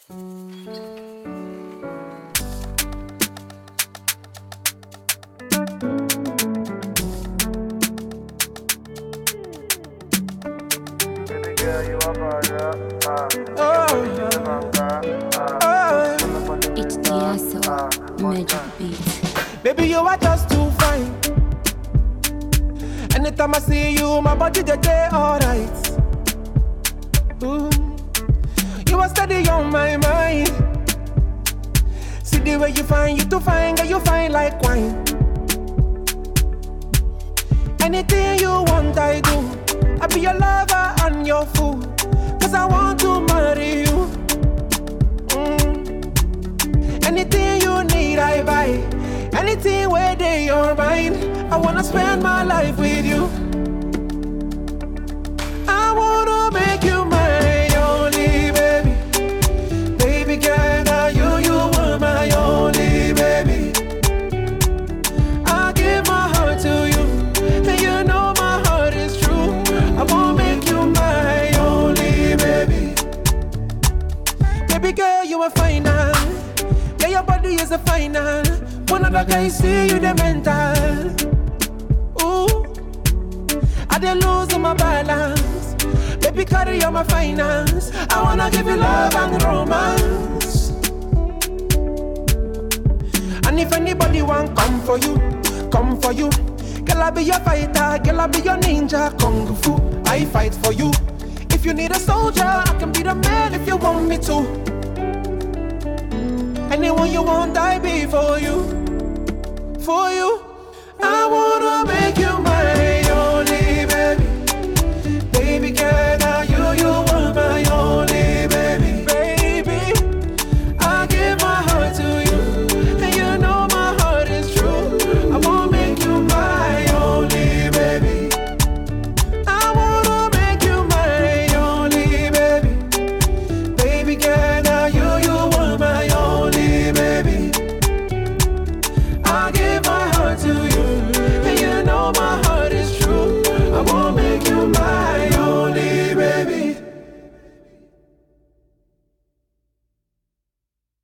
girl, you are murder. It's Tiesto, Magic Beat. Baby, you are just too fine. Anytime I see you, my body they alright. You are steady on my mind. See the way you find, you too fine, girl, you fine like wine. Anything you want, I do. I be your lover and your fool, 'cause I want to marry you. Anything you need, I buy. Anything where they your mind, I wanna spend my life with you. I wanna make you my only baby. Baby girl, now you were my only baby. I give my heart to you, and you know my heart is true. I wanna make you my only baby. Baby girl, you are fine now. Yeah, your body is a final. One other guy see you the mental. Ooh, I dey lose my balance. Baby, carry on my finance. I wanna give you love and romance. And if anybody want come for you, come for you. Girl, I be your fighter, girl, I be your ninja, kung fu. I fight for you. If you need a soldier, I can be the man if you want me to. Anyone you want, I be for you. For you, I wanna be